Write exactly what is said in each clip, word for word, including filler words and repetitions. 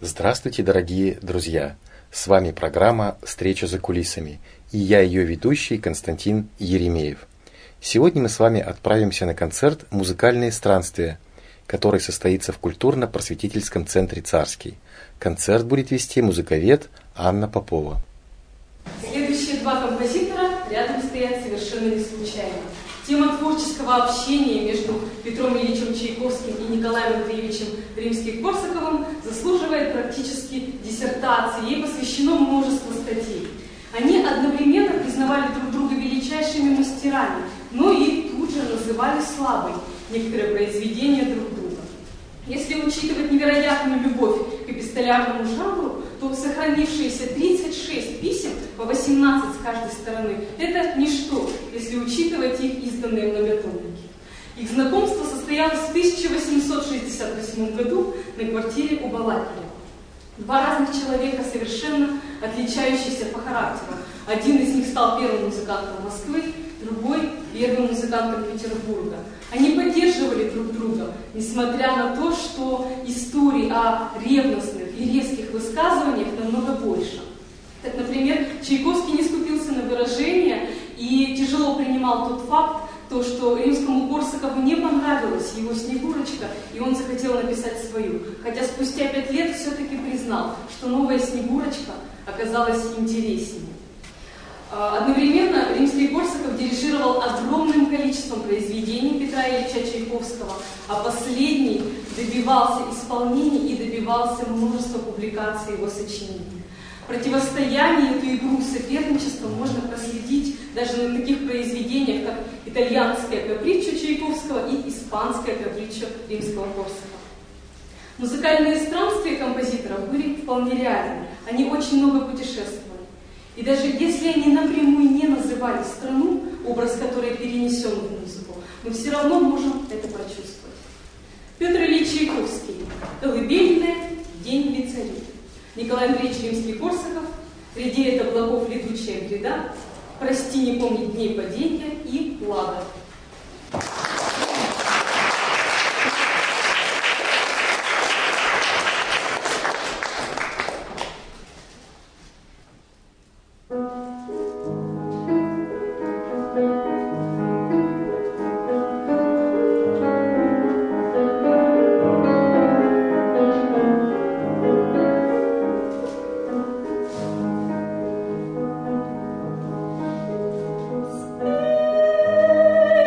Здравствуйте, дорогие друзья! С вами программа «Встреча за кулисами» и я ее ведущий Константин Еремеев. Сегодня мы с вами отправимся на концерт «Музыкальные странствия», который состоится в культурно-просветительском центре «Царский». Концерт будет вести музыковед Анна Попова. Следующие два композитора рядом стоят совершенно не случайно. Тема творческого общения между Петром Ильичем Чайковским и Николаем Андреевичем Римским-Корсаковым заслуживает практически диссертации. Ей посвящено множество статей. Они одновременно признавали друг друга величайшими мастерами, но и тут же называли слабой некоторые произведения друг друга. Если учитывать невероятную любовь к эпистолярному жанру, то сохранившиеся тридцать шесть писем, по восемнадцать с каждой стороны, это ничто, если учитывать их изданные многотомники. Их знакомство состоялось в тысяча восемьсот шестьдесят восьмом году на квартире у Балакиря. Два разных человека, совершенно отличающиеся по характеру. Один из них стал первым музыкантом Москвы, другой – первым музыкантом Петербурга. Они поддерживали друг друга, несмотря на то, что историй о ревностных и резких высказываниях намного больше. Так, например, Чайковский не скупился на выражения и тяжело принимал тот факт, то, что Римскому-Корсакову не понравилась его «Снегурочка», и он захотел написать свою. Хотя спустя пять лет все-таки признал, что новая «Снегурочка» оказалась интереснее. Одновременно Римский-Корсаков дирижировал огромным количеством произведений Петра Ильича Чайковского, а последний добивался исполнений и добивался множества публикаций его сочинений. Противостояние, эту игру соперничества можно проследить даже на таких произведениях, как «Итальянское каприччо» Чайковского и «Испанское каприччо» Римского-Корсакова. Музыкальные странствия композиторов были вполне реальны, они очень много путешествовали. И даже если они напрямую не называли страну, образ которой перенесен в музыку, мы все равно можем это прочувствовать. Петр Ильич Чайковский. «Колыбельная. День лицарей». Николай Андреевич Римский-Корсаков. «Редеет облаков летучая гряда», «Прости, не помнить дней падения» и «Лада». Stay.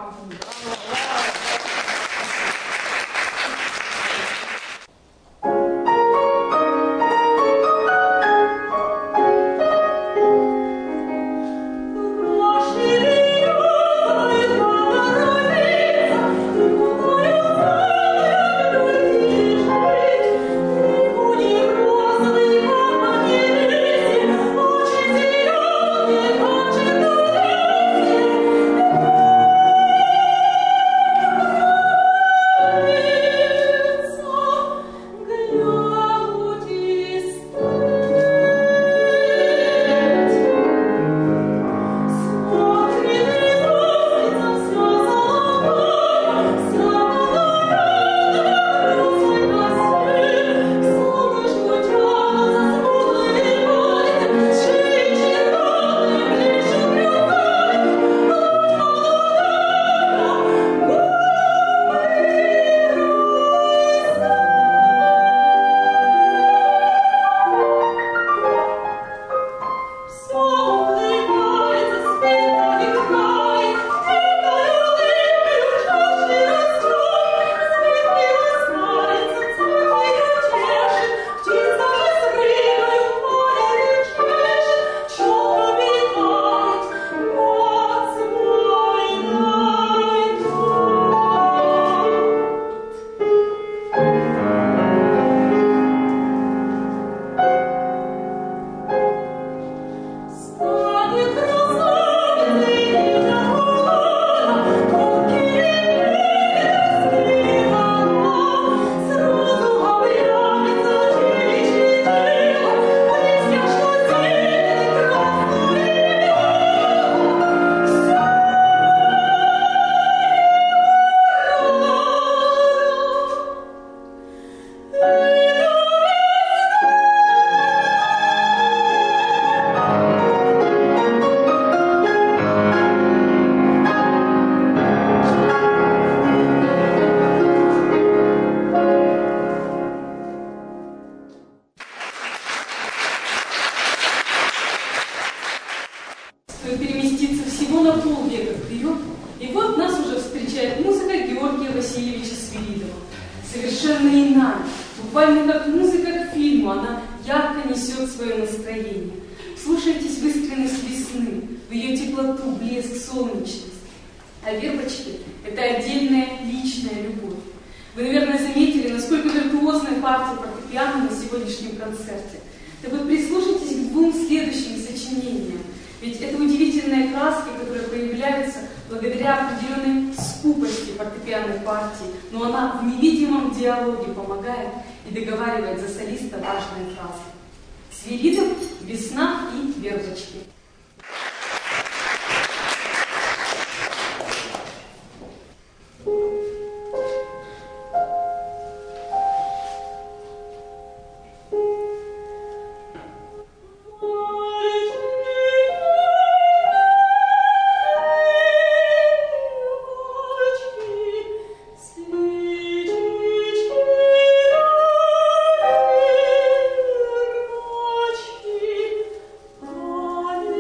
Oh,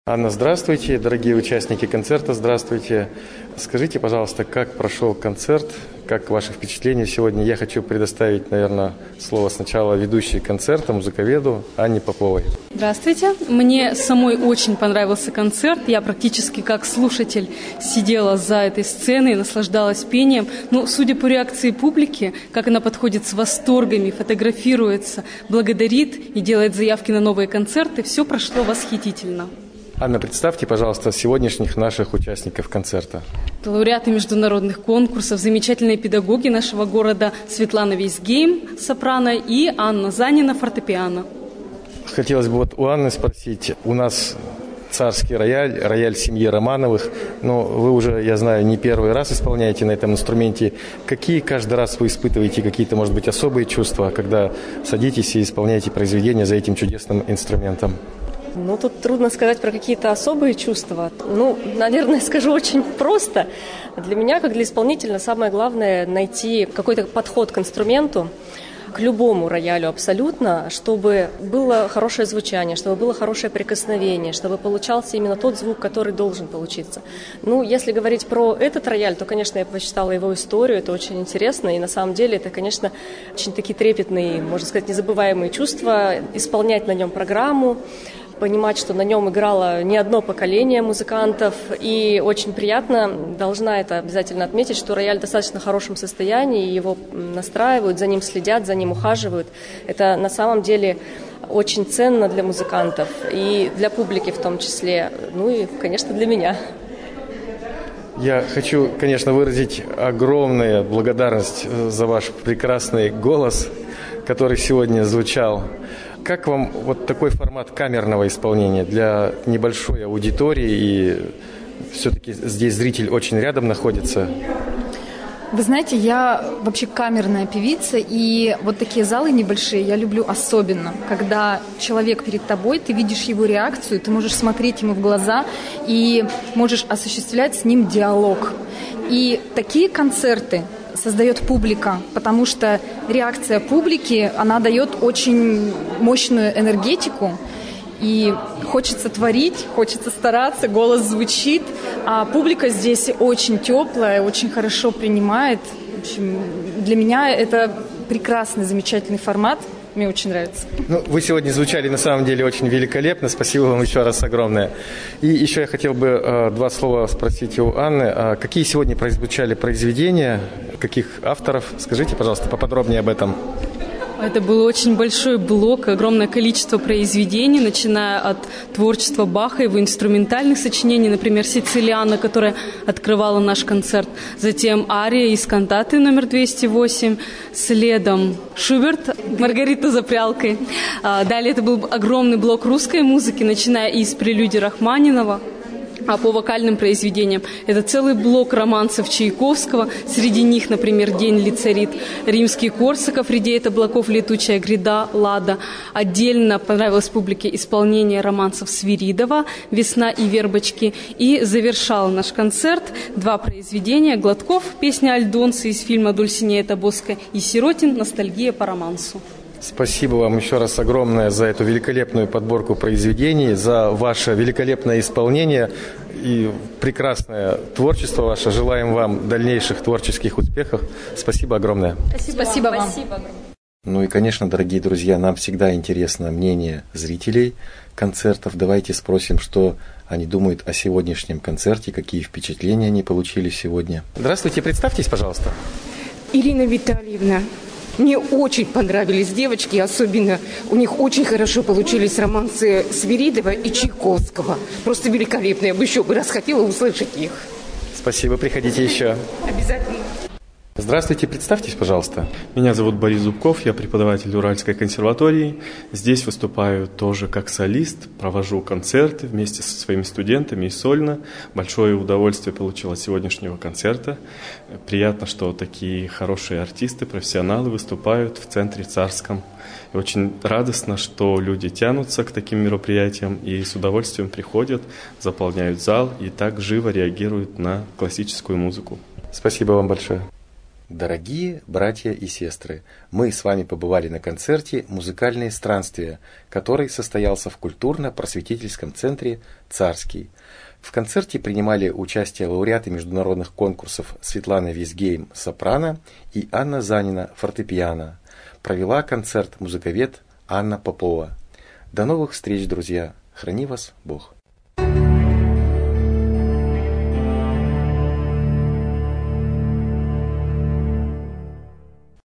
Анна, здравствуйте, дорогие участники концерта, здравствуйте. Скажите, пожалуйста, как прошел концерт, как ваши впечатления сегодня? Я хочу предоставить, наверное, слово сначала ведущей концерта, музыковеду Анне Поповой. Здравствуйте. Мне самой очень понравился концерт. Я практически как слушатель сидела за этой сценой, наслаждалась пением. Но, судя по реакции публики, как она подходит с восторгами, фотографируется, благодарит и делает заявки на новые концерты, все прошло восхитительно. Анна, представьте, пожалуйста, сегодняшних наших участников концерта. Лауреаты международных конкурсов, замечательные педагоги нашего города Светлана Вейсгейм, сопрано, и Анна Занина, фортепиано. Хотелось бы вот у Анны спросить, у нас царский рояль, рояль семьи Романовых, но вы уже, я знаю, не первый раз исполняете на этом инструменте. Какие каждый раз вы испытываете какие-то, может быть, особые чувства, когда садитесь и исполняете произведение за этим чудесным инструментом? Ну, тут трудно сказать про какие-то особые чувства. Ну, наверное, скажу очень просто. Для меня, как для исполнителя, самое главное найти какой-то подход к инструменту, к любому роялю абсолютно, чтобы было хорошее звучание, чтобы было хорошее прикосновение, чтобы получался именно тот звук, который должен получиться. Ну, если говорить про этот рояль, то, конечно, я почитала его историю, это очень интересно, и на самом деле это, конечно, очень такие трепетные, можно сказать, незабываемые чувства, исполнять на нем программу, понимать, что на нем играло не одно поколение музыкантов, и очень приятно, должна это обязательно отметить, что рояль в достаточно хорошем состоянии, его настраивают, за ним следят, за ним ухаживают. Это на самом деле очень ценно для музыкантов и для публики в том числе, ну и, конечно, для меня. Я хочу, конечно, выразить огромную благодарность за ваш прекрасный голос, который сегодня звучал. Как вам вот такой формат камерного исполнения для небольшой аудитории, и все-таки здесь зритель очень рядом находится? Вы знаете, я вообще камерная певица, и вот такие залы небольшие я люблю особенно, когда человек перед тобой, ты видишь его реакцию, ты можешь смотреть ему в глаза и можешь осуществлять с ним диалог. И такие концерты создает публика, потому что реакция публики, она дает очень мощную энергетику, и хочется творить, хочется стараться, голос звучит, а публика здесь очень теплая, очень хорошо принимает. В общем, для меня это прекрасный, замечательный формат. Мне очень нравится. Ну, вы сегодня звучали на самом деле очень великолепно. Спасибо вам еще раз огромное. И еще я хотел бы э, два слова спросить у Анны. А какие сегодня прозвучали произведения, каких авторов? Скажите, пожалуйста, поподробнее об этом. Это был очень большой блок, огромное количество произведений, начиная от творчества Баха, его инструментальных сочинений, например, «Сицилиана», которая открывала наш концерт, затем ария из кантаты номер двести восемь, следом Шуберт, «Маргарита за прялкой». Далее это был огромный блок русской музыки, начиная из прелюдий Рахманинова. А по вокальным произведениям это целый блок романсов Чайковского. Среди них, например, «День лицарит», «Римский Корсаков», «Редеет облаков летучая гряда», «Лада». Отдельно понравилось публике исполнение романсов Свиридова «Весна и вербочки». И завершал наш концерт два произведения: Гладков, песня «Альдонцы» из фильма «Дульсинея Тобоска», и Сиротин «Ностальгия по романсу». Спасибо вам еще раз огромное за эту великолепную подборку произведений, за ваше великолепное исполнение и прекрасное творчество ваше. Желаем вам дальнейших творческих успехов. Спасибо огромное. Спасибо, Спасибо вам. Спасибо. Ну и, конечно, дорогие друзья, нам всегда интересно мнение зрителей концертов. Давайте спросим, что они думают о сегодняшнем концерте, какие впечатления они получили сегодня. Здравствуйте, представьтесь, пожалуйста. Ирина Витальевна. Мне очень понравились девочки, особенно у них очень хорошо получились романсы Свиридова и Чайковского. Просто великолепно, я бы еще бы раз хотела услышать их. Спасибо, приходите еще. Обязательно. Здравствуйте, представьтесь, пожалуйста. Меня зовут Борис Зубков, я преподаватель Уральской консерватории. Здесь выступаю тоже как солист, провожу концерты вместе со своими студентами и сольно. Большое удовольствие получил от сегодняшнего концерта. Приятно, что такие хорошие артисты, профессионалы выступают в центре Царском. И очень радостно, что люди тянутся к таким мероприятиям и с удовольствием приходят, заполняют зал и так живо реагируют на классическую музыку. Спасибо вам большое. Дорогие братья и сестры, мы с вами побывали на концерте «Музыкальные странствия», который состоялся в культурно-просветительском центре «Царский». В концерте принимали участие лауреаты международных конкурсов Светлана Визгейм – сопрано и Анна Занина – фортепиано. Провела концерт музыковед Анна Попова. До новых встреч, друзья! Храни вас Бог!